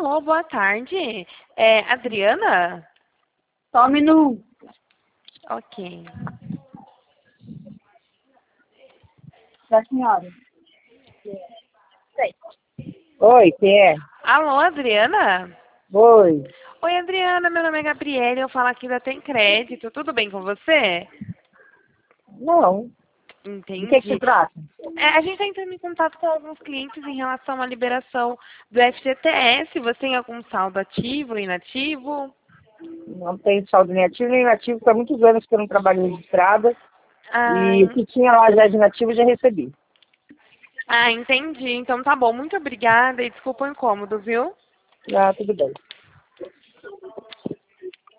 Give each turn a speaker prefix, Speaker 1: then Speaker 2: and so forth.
Speaker 1: Alô, boa tarde. Adriana?
Speaker 2: Só um minuto.
Speaker 1: Ok.
Speaker 2: Da senhora. Oi, quem é?
Speaker 1: Alô, Adriana?
Speaker 2: Oi.
Speaker 1: Oi, Adriana, meu nome é Gabriela, eu falo aqui da Tem Crédito. Tudo bem com você?
Speaker 2: Não. De que se
Speaker 1: Entendi.
Speaker 2: trata?
Speaker 1: A gente está entrando em contato com alguns clientes em relação à liberação do FGTS. Você tem algum saldo ativo ou inativo?
Speaker 2: Não tenho saldo nem ativo nem inativo. Há muitos anos que eu não trabalho registrada.
Speaker 1: Ah,
Speaker 2: E o que tinha lá já de inativo eu já recebi.
Speaker 1: entendi. Então tá bom. Muito obrigada e desculpa o incômodo, viu?
Speaker 2: Ah, tudo bem.